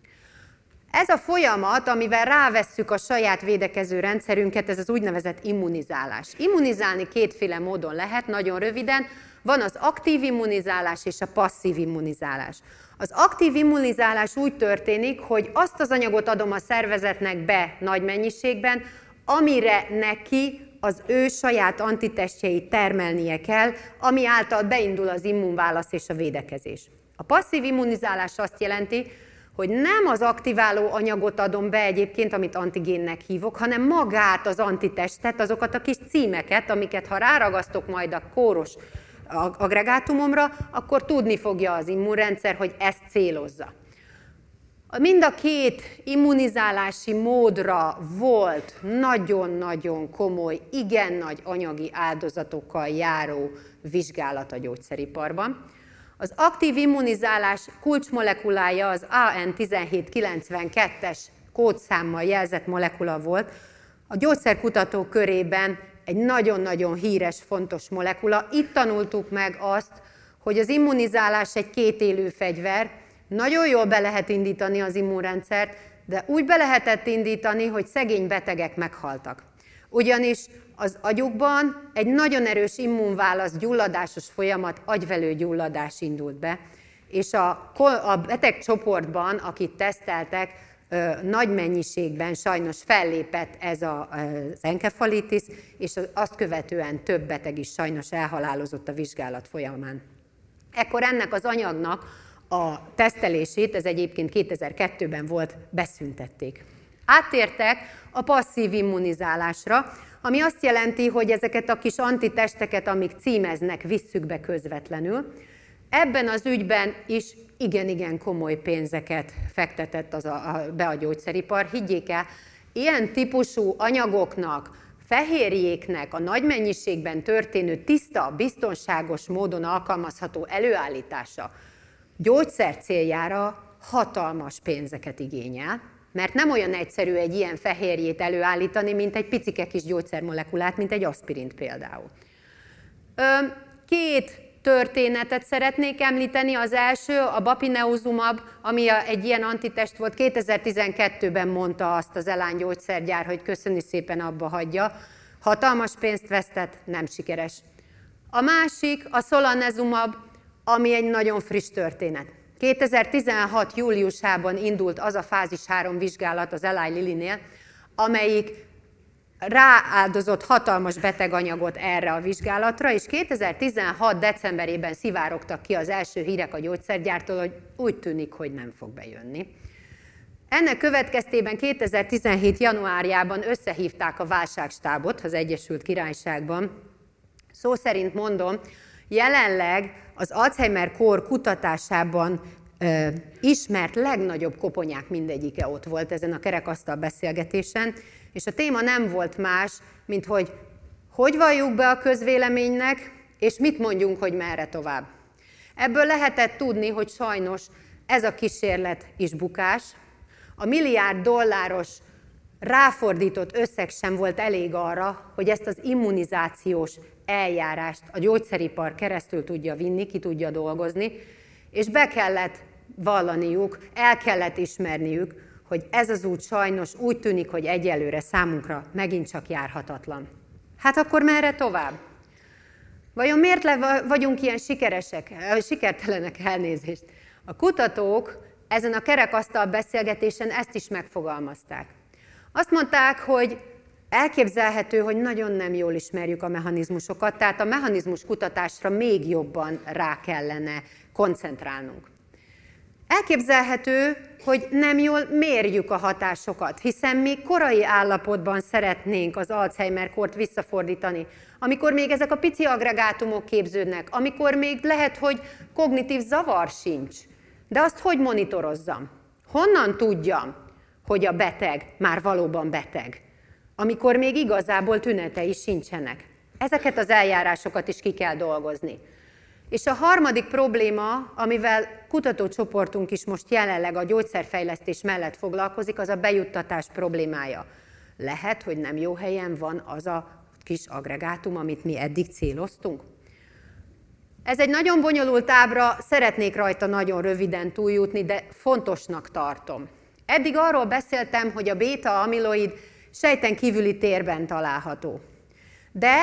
Ez a folyamat, amivel rávesszük a saját védekező rendszerünket, ez az úgynevezett immunizálás. Immunizálni kétféle módon lehet, nagyon röviden. Van az aktív immunizálás és a passzív immunizálás. Az aktív immunizálás úgy történik, hogy azt az anyagot adom a szervezetnek be nagy mennyiségben, amire neki az ő saját antitestjeit termelnie kell, ami által beindul az immunválasz és a védekezés. A passzív immunizálás azt jelenti, hogy nem az aktiváló anyagot adom be egyébként, amit antigénnek hívok, hanem magát az antitestet, azokat a kis címeket, amiket ha ráragasztok majd a kóros agregátumomra, akkor tudni fogja az immunrendszer, hogy ezt célozza. Mind a két immunizálási módra volt nagyon-nagyon komoly, igen nagy anyagi áldozatokkal járó vizsgálat a gyógyszeriparban. Az aktív immunizálás kulcsmolekulája az A N tizenhét kilencvenkettes kódszámmal jelzett molekula volt. A gyógyszerkutatók körében egy nagyon-nagyon híres, fontos molekula. Itt tanultuk meg azt, hogy az immunizálás egy kétélű fegyver, nagyon jól be lehet indítani az immunrendszert, de úgy be lehetett indítani, hogy szegény betegek meghaltak. Ugyanis az agyukban egy nagyon erős immunválasz, gyulladásos folyamat, agyvelőgyulladás indult be, és a, a betegcsoportban, akit teszteltek, ö, nagy mennyiségben sajnos fellépett ez a, az enkefalitis, és azt követően több beteg is sajnos elhalálozott a vizsgálat folyamán. Ekkor ennek az anyagnak a tesztelését, ez egyébként kétezer-kettőben volt, beszüntették. Áttértek a passzív immunizálásra, ami azt jelenti, hogy ezeket a kis antitesteket, amik címeznek, visszük be közvetlenül. Ebben az ügyben is igen-igen komoly pénzeket fektetett az a, a, be a gyógyszeripar. Higgyék el, ilyen típusú anyagoknak, fehérjéknek a nagy mennyiségben történő tiszta, biztonságos módon alkalmazható előállítása gyógyszer céljára hatalmas pénzeket igényel, mert nem olyan egyszerű egy ilyen fehérjét előállítani, mint egy picike kis gyógyszermolekulát, mint egy aspirint például. Két történetet szeretnék említeni. Az első, a bapineuzumab, ami egy ilyen antitest volt, kétezer-tizenkettőben mondta azt az Elan gyógyszergyár, hogy köszöni szépen, abba hagyja. Hatalmas pénzt vesztett, nem sikeres. A másik, a solanezumab, ami egy nagyon friss történet. kétezer-tizenhat júliusában indult az a fázis három vizsgálat az Eli Lillynél, amelyik rááldozott hatalmas beteganyagot erre a vizsgálatra, és kétezer-tizenhat decemberében szivárogtak ki az első hírek a gyógyszergyártól, hogy úgy tűnik, hogy nem fog bejönni. Ennek következtében kétezer-tizenhét januárjában összehívták a válságstábot az Egyesült Királyságban. Szó szerint mondom, jelenleg az Alzheimer-kór kutatásában ö, ismert legnagyobb koponyák mindegyike ott volt ezen a kerekasztal beszélgetésen, és a téma nem volt más, mint hogy hogy valljuk be a közvéleménynek, és mit mondjunk, hogy merre tovább. Ebből lehetett tudni, hogy sajnos ez a kísérlet is bukás. A milliárd dolláros ráfordított összeg sem volt elég arra, hogy ezt az immunizációs eljárást a gyógyszeripar keresztül tudja vinni, ki tudja dolgozni, és be kellett vallaniuk, el kellett ismerniük, hogy ez az út sajnos úgy tűnik, hogy egyelőre számunkra megint csak járhatatlan. Hát akkor merre tovább? Vajon miért vagyunk ilyen sikeresek, sikertelenek, elnézést? A kutatók ezen a kerekasztal beszélgetésen ezt is megfogalmazták. Azt mondták, hogy elképzelhető, hogy nagyon nem jól ismerjük a mechanizmusokat, tehát a mechanizmus kutatásra még jobban rá kellene koncentrálnunk. Elképzelhető, hogy nem jól mérjük a hatásokat, hiszen mi korai állapotban szeretnénk az Alzheimer-kort visszafordítani, amikor még ezek a pici agregátumok képződnek, amikor még lehet, hogy kognitív zavar sincs. De azt hogy monitorozzam? Honnan tudjam, hogy a beteg már valóban beteg, amikor még igazából tünetei sincsenek? Ezeket az eljárásokat is ki kell dolgozni. És a harmadik probléma, amivel kutatócsoportunk is most jelenleg a gyógyszerfejlesztés mellett foglalkozik, az a bejuttatás problémája. Lehet, hogy nem jó helyen van az a kis agregátum, amit mi eddig céloztunk? Ez egy nagyon bonyolult ábra, szeretnék rajta nagyon röviden túljutni, de fontosnak tartom. Eddig arról beszéltem, hogy a béta-amiloid sejten kívüli térben található. De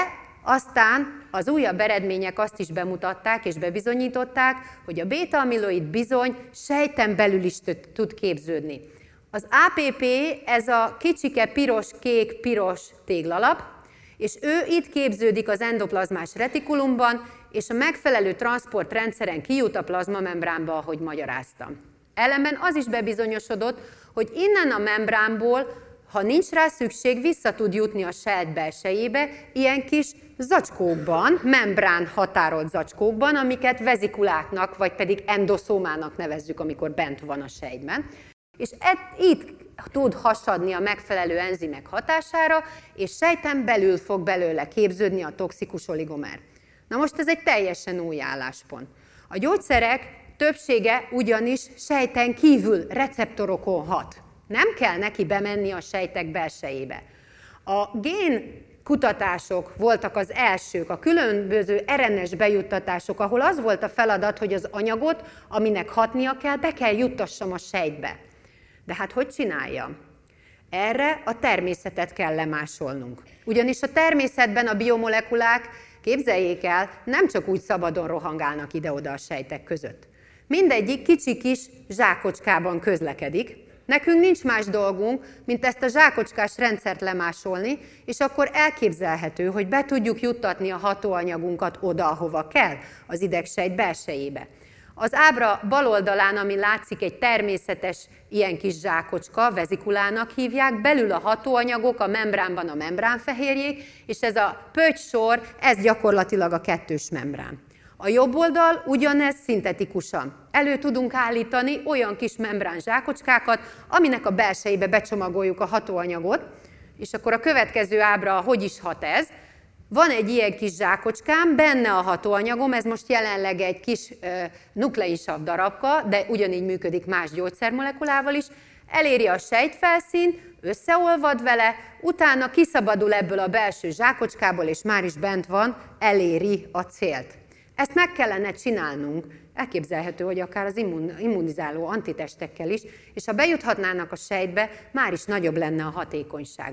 aztán az újabb eredmények azt is bemutatták és bebizonyították, hogy a béta-amiloid bizony sejten belül is tud képződni. Az á pé pé, ez a kicsike piros-kék-piros téglalap, és ő itt képződik az endoplazmás retikulumban, és a megfelelő transportrendszeren kijut a plazmamembránba, ahogy magyaráztam. Ellenben az is bebizonyosodott, hogy innen a membránból, ha nincs rá szükség, vissza tud jutni a sejt belsejébe, ilyen kis zacskókban, membrán határolt zacskókban, amiket vezikuláknak, vagy pedig endoszómának nevezzük, amikor bent van a sejtben. És itt tud hasadni a megfelelő enzimek hatására, és sejten belül fog belőle képződni a toxikus oligomer. Na most ez egy teljesen új álláspont. A gyógyszerek többsége ugyanis sejten kívül receptorokon hat. Nem kell neki bemenni a sejtek belsejébe. A gén kutatások voltak az elsők, a különböző er en es bejuttatások, ahol az volt a feladat, hogy az anyagot, aminek hatnia kell, be kell juttassam a sejtbe. De hát hogy csináljam? Erre a természetet kell lemásolnunk. Ugyanis a természetben a biomolekulák, képzeljék el, nem csak úgy szabadon rohangálnak ide-oda a sejtek között. Mindegyik kicsi kis zsákocskában közlekedik. Nekünk nincs más dolgunk, mint ezt a zsákocskás rendszert lemásolni, és akkor elképzelhető, hogy be tudjuk juttatni a hatóanyagunkat oda, ahova kell, az idegsejt belsejébe. Az ábra bal oldalán, ami látszik, egy természetes ilyen kis zsákocska, vezikulának hívják, belül a hatóanyagok, a membránban a membránfehérjék, és ez a pötty-sor, ez gyakorlatilag a kettős membrán. A jobb oldal ugyanez szintetikusan. Elő tudunk állítani olyan kis membrán zsákocskákat, aminek a belsejébe becsomagoljuk a hatóanyagot, és akkor a következő ábra, hogy is hat ez. Van egy ilyen kis zsákocskám, benne a hatóanyagom, ez most jelenleg egy kis uh, nukleinsav darabka, de ugyanígy működik más gyógyszermolekulával is, eléri a sejtfelszínt, összeolvad vele, utána kiszabadul ebből a belső zsákocskából, és már is bent van, eléri a célt. Ezt meg kellene csinálnunk, elképzelhető, hogy akár az immun, immunizáló antitestekkel is, és ha bejuthatnának a sejtbe, már is nagyobb lenne a hatékonyság.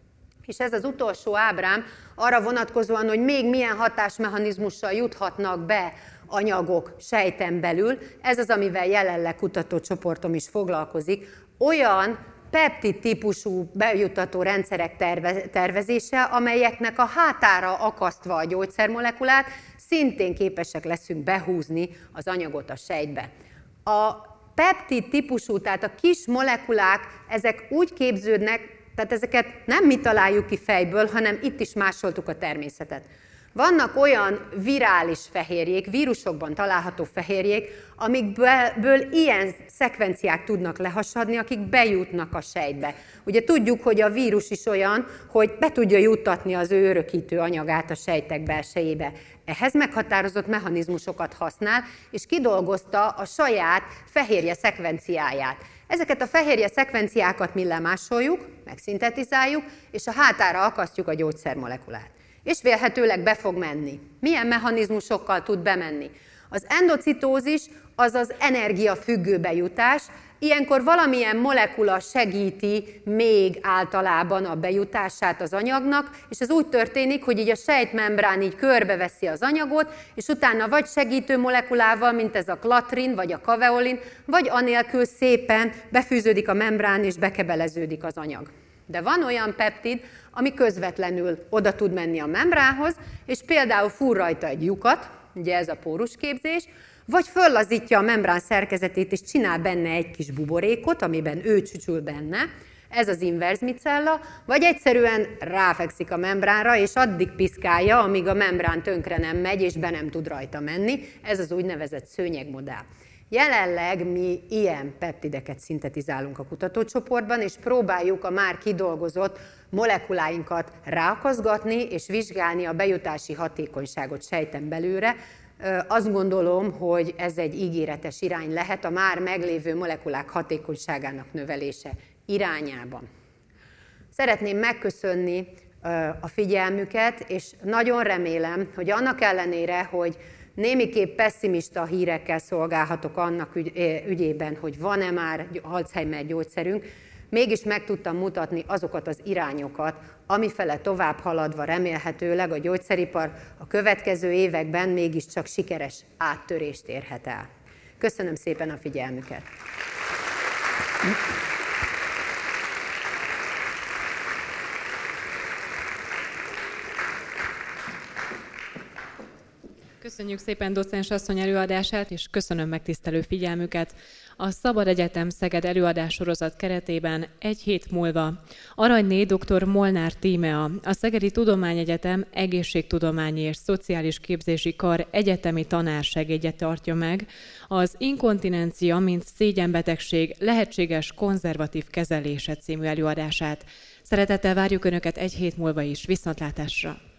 És ez az utolsó ábrám arra vonatkozóan, hogy még milyen hatásmechanizmussal juthatnak be anyagok sejten belül, ez az, amivel jelenleg kutatócsoportom is foglalkozik, olyan peptid típusú bejuttató rendszerek terve, tervezése, amelyeknek a hátára akasztva a gyógyszermolekulát szintén képesek leszünk behúzni az anyagot a sejtbe. A peptid típusú, tehát a kis molekulák, ezek úgy képződnek, tehát ezeket nem mi találjuk ki fejből, hanem itt is másoltuk a természetet. Vannak olyan virális fehérjék, vírusokban található fehérjék, amikből ilyen szekvenciák tudnak lehasadni, akik bejutnak a sejtbe. Ugye tudjuk, hogy a vírus is olyan, hogy be tudja juttatni az ő örökítő anyagát a sejtek belsejébe. Ehhez meghatározott mechanizmusokat használ, és kidolgozta a saját fehérje szekvenciáját. Ezeket a fehérje szekvenciákat mi lemásoljuk, megszintetizáljuk, és a hátára akasztjuk a gyógyszermolekulát. És vélhetőleg be fog menni. Milyen mechanizmusokkal tud bemenni? Az endocitózis az az energiafüggő bejutás, ilyenkor valamilyen molekula segíti még általában a bejutását az anyagnak, és ez úgy történik, hogy így a sejtmembrán így körbeveszi az anyagot, és utána vagy segítő molekulával, mint ez a klatrin, vagy a kaveolin, vagy anélkül szépen befűződik a membrán, és bekebeleződik az anyag. De van olyan peptid, ami közvetlenül oda tud menni a membránhoz, és például fúr rajta egy lyukat, ugye ez a pórusképzés, vagy föllazítja a membrán szerkezetét, és csinál benne egy kis buborékot, amiben ő csücsül benne, ez az inverz micella, vagy egyszerűen ráfekszik a membránra, és addig piszkálja, amíg a membrán tönkre nem megy, és be nem tud rajta menni. Ez az úgynevezett szőnyegmodell. Jelenleg mi ilyen peptideket szintetizálunk a kutatócsoportban, és próbáljuk a már kidolgozott molekuláinkat ráakaszgatni, és vizsgálni a bejutási hatékonyságot sejten belőle. Azt gondolom, hogy ez egy ígéretes irány lehet a már meglévő molekulák hatékonyságának növelése irányában. Szeretném megköszönni a figyelmüket, és nagyon remélem, hogy annak ellenére, hogy némiképp pesszimista hírekkel szolgálhatok annak ügy, ügyében, hogy van-e már Alzheimer gyógyszerünk, mégis meg tudtam mutatni azokat az irányokat, amifele tovább haladva remélhetőleg a gyógyszeripar a következő években mégiscsak sikeres áttörést érhet el. Köszönöm szépen a figyelmüket! Köszönjük szépen docens asszony előadását, és köszönöm megtisztelő figyelmüket. A Szabad Egyetem Szeged előadássorozat keretében egy hét múlva Aranyné dr. Molnár Tímea, a Szegedi Tudományegyetem Egészségtudományi és Szociális Képzési Kar egyetemi tanársegédje tartja meg az Inkontinencia, mint szégyenbetegség lehetséges konzervatív kezelése című előadását. Szeretettel várjuk Önöket egy hét múlva is. Viszontlátásra!